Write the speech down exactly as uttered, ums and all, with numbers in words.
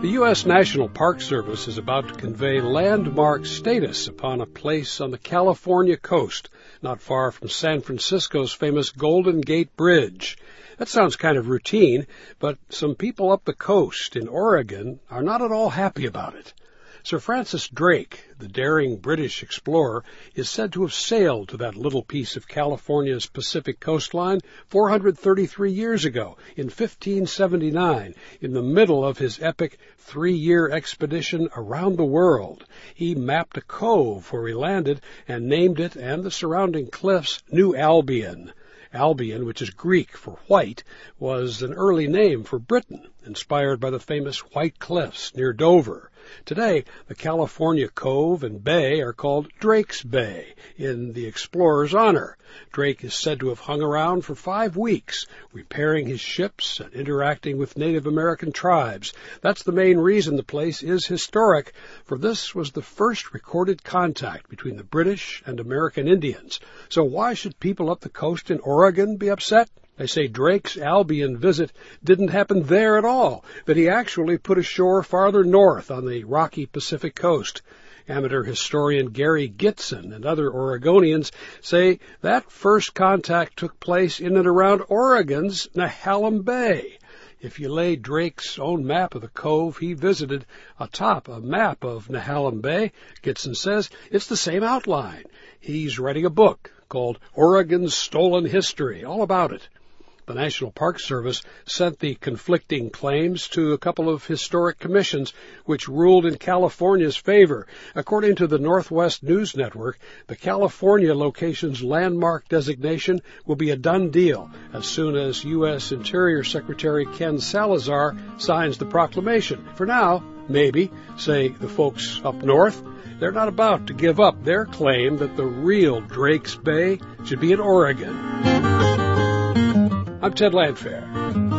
The U S National Park Service is about to convey landmark status upon a place on the California coast, not far from San Francisco's famous Golden Gate Bridge. That sounds kind of routine, but some people up the coast in Oregon are not at all happy about it. Sir Francis Drake, the daring British explorer, is said to have sailed to that little piece of California's Pacific coastline four hundred thirty-three years ago, in fifteen seventy-nine, in the middle of his epic three-year expedition around the world. He mapped a cove where he landed and named it and the surrounding cliffs New Albion. Albion, which is Greek for white, was an early name for Britain, inspired by the famous White Cliffs near Dover. Today, the California Cove and Bay are called Drake's Bay, in the explorer's honor. Drake is said to have hung around for five weeks, repairing his ships and interacting with Native American tribes. That's the main reason the place is historic, for this was the first recorded contact between the British and American Indians. So why should people up the coast in Oregon be upset? They say Drake's Albion visit didn't happen there at all, that he actually put ashore farther north on the rocky Pacific coast. Amateur historian Gary Gitson and other Oregonians say that first contact took place in and around Oregon's Nehalem Bay. If you lay Drake's own map of the cove he visited atop a map of Nehalem Bay, Gitson says it's the same outline. He's writing a book called Oregon's Stolen History, all about it. The National Park Service sent the conflicting claims to a couple of historic commissions, which ruled in California's favor. According to the Northwest News Network, the California location's landmark designation will be a done deal as soon as U S Interior Secretary Ken Salazar signs the proclamation. For now, maybe, say the folks up north, they're not about to give up their claim that the real Drake's Bay should be in Oregon. I'm Ted Landfair.